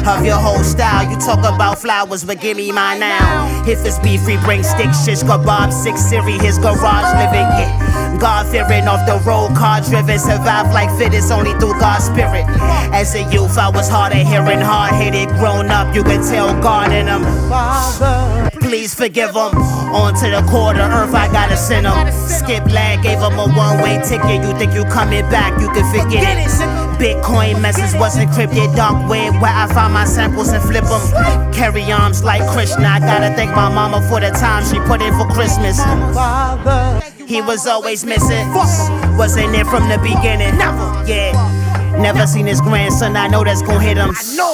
of your whole style. You talk about flowers, but give me mine now. If it's beef, we bring sticks, shish kebab, 6 Siri, his garage living. Yeah. God fearing off the road, car driven, survive like fittest only through God's spirit. As a youth, I was hard of hearing, hard headed. Grown up, you can tell God in him. Father, please forgive him. On to the core of the earth, I gotta send him. Skip lag, gave him a one-way ticket. You think you coming back, you can forget it. Bitcoin message was encrypted, dark web where I find my samples and flip them. Carry arms like Krishna. I gotta thank my mama for the time she put in for Christmas. Father, he was always missing. Wasn't there from the beginning. Yeah. Never seen his grandson, I know that's gon' hit him.